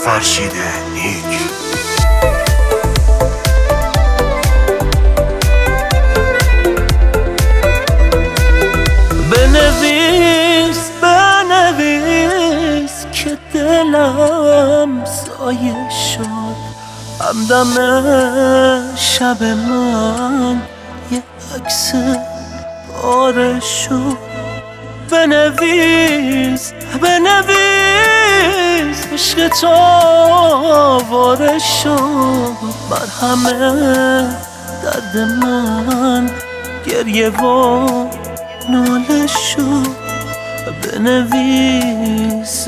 فرشید نیک. بنویس که دلم سایه شد، همدم شب من یه عکس پاره شد. بنویس عشق تو آواره شد، بر همه درد من گریه و ناله شد. بنویس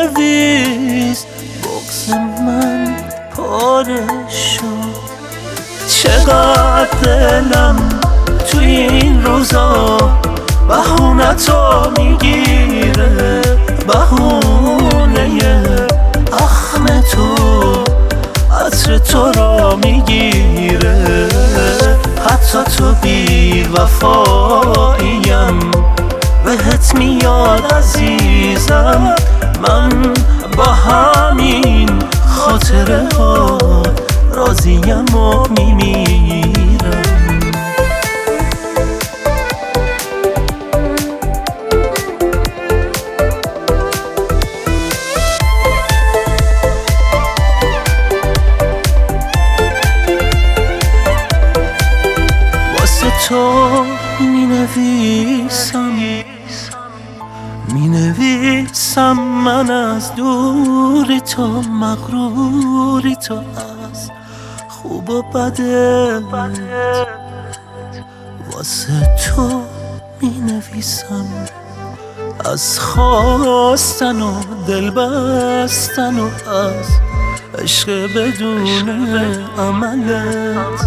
بغض من پاره شد. چقدر دلم توی این روزا بهونه تو میگیره، بهونه اخم تو عطر تو را میگیره. حتی تو بی وفاییم بهت میاد عزیزم، من با همین خاطره ها راضیم و میمیرم. واسه تو مینویسم من از دوری تو، مغروری تو، از خوب و بدت. واسه تو مینویسم از خواستن و دل بستن و از عشق بدون عملت.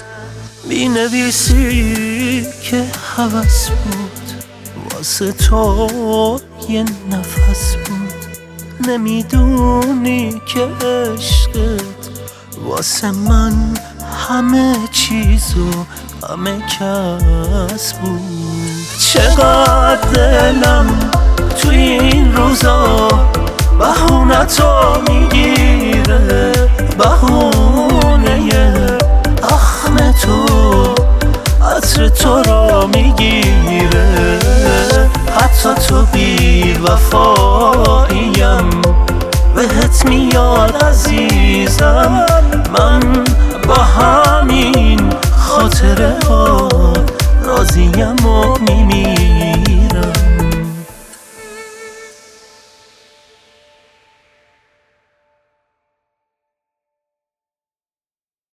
مینویسی که هوس بود واسه تو یه نفس بود، نمیدونی که عشقت واسه من همه چیز و همه کس بود. چقدر دلم توی این روزا بهونه تو میگیره، بهونه اخم تو عطر تو را میگیره. حتی تو بی وفاییم بهت میاد عزیزم، من با همین خاطره ها